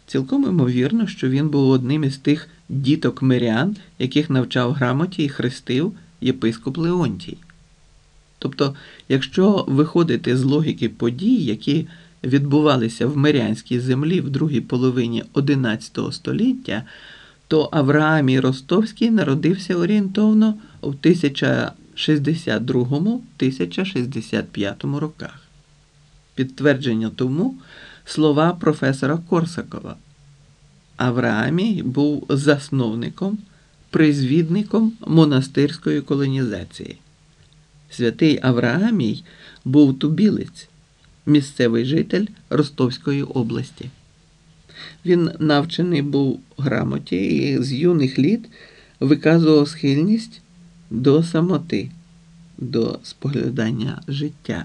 Цілком імовірно, що він був одним із тих діток мирян, яких навчав грамоті і хрестив єпископ Леонтій. Тобто, якщо виходити з логіки подій, які відбувалися в мирянській землі в другій половині XI століття, то Авраамій Ростовський народився орієнтовно в 1062-1065 роках. Підтвердження тому слова професора Корсакова. Авраамій був засновником, призвідником монастирської колонізації. Святий Авраамій був тубілець, місцевий житель Ростовської області. Він навчений був грамоті і з юних літ виказував схильність до самоти, до споглядання життя.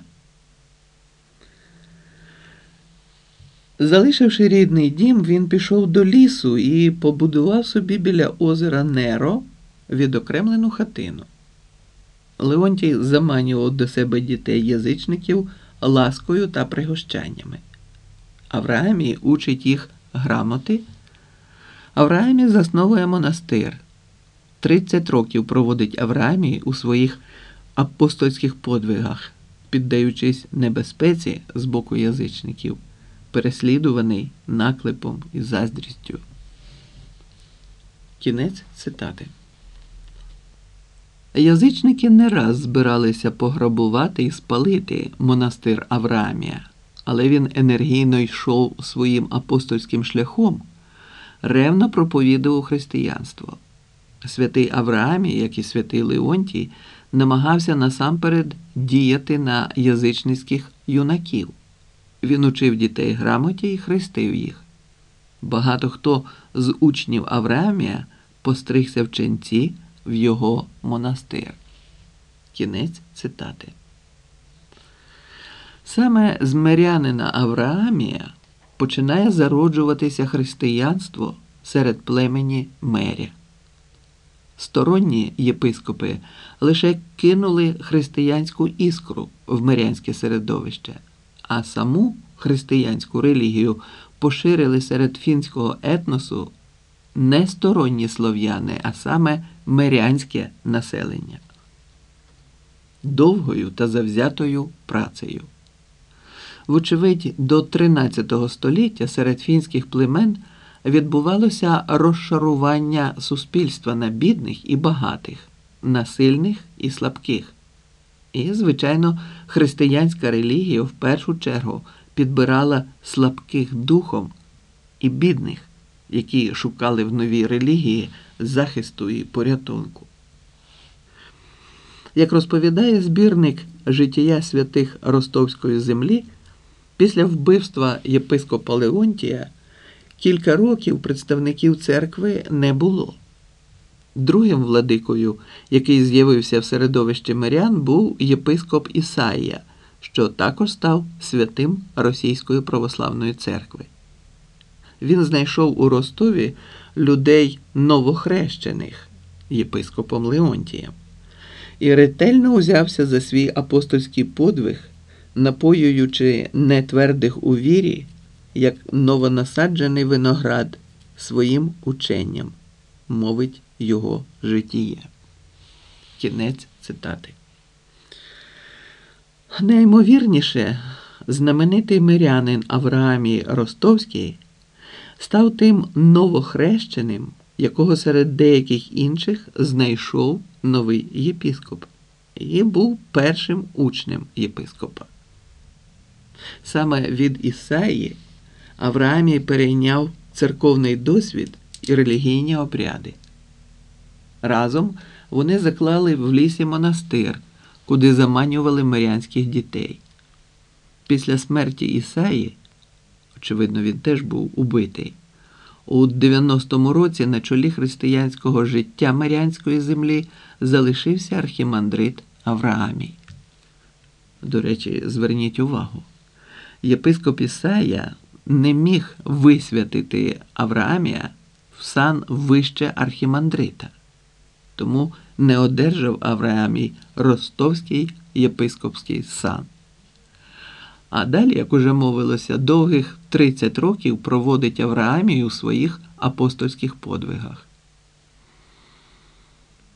Залишивши рідний дім, він пішов до лісу і побудував собі біля озера Неро відокремлену хатину. Леонтій заманював до себе дітей-язичників ласкою та пригощаннями. Авраамій учить їх грамоти. Авраамій засновує монастир. 30 років проводить Авраамій у своїх апостольських подвигах, піддаючись небезпеці з боку язичників, переслідуваний наклепом і заздрістю. Кінець цитати. Язичники не раз збиралися пограбувати і спалити монастир Авраамія, але він енергійно йшов своїм апостольським шляхом, ревно проповідував християнство. Святий Авраамій, як і святий Леонтій, намагався насамперед діяти на язичницьких юнаків. Він учив дітей грамоті і хрестив їх. Багато хто з учнів Авраамія постригся в ченці в його монастир. Кінець цитати. Саме з мирянина Авраамія починає зароджуватися християнство серед племені Меря. Сторонні єпископи лише кинули християнську іскру в мирянське середовище, а саму християнську релігію поширили серед фінського етносу не сторонні слов'яни, а саме мирянське населення. Довгою та завзятою працею. Вочевидь, до 13 століття серед фінських племен відбувалося розшарування суспільства на бідних і багатих, на сильних і слабких. І, звичайно, християнська релігія в першу чергу підбирала слабких духом і бідних, які шукали в новій релігії захисту і порятунку. Як розповідає збірник «Життя святих Ростовської землі», після вбивства єпископа Леонтія кілька років представників церкви не було. Другим владикою, який з'явився в середовищі мирян, був єпископ Ісаїя, що також став святим Російської православної церкви. Він знайшов у Ростові людей новохрещених єпископом Леонтієм і ретельно узявся за свій апостольський подвиг, напоюючи нетвердих у вірі, як новонасаджений виноград, своїм ученням, мовить його житіє. Кінець цитати. Найімовірніше, знаменитий мирянин Авраамій Ростовський став тим новохрещеним, якого серед деяких інших знайшов новий єпископ і був першим учнем єпископа. Саме від Ісаї Авраамій перейняв церковний досвід і релігійні обряди. Разом вони заклали в лісі монастир, куди заманювали мирянських дітей. Після смерті Ісаї, очевидно, він теж був убитий, у 90-му році на чолі християнського життя мирянської землі залишився архімандрит Авраамій. До речі, зверніть увагу, єпископ Ісая не міг висвятити Авраамія в сан вище архімандрита, тому не одержав Авраамій ростовський єпископський сан. А далі, як уже мовилося, довгих 30 років проводить Авраамій у своїх апостольських подвигах.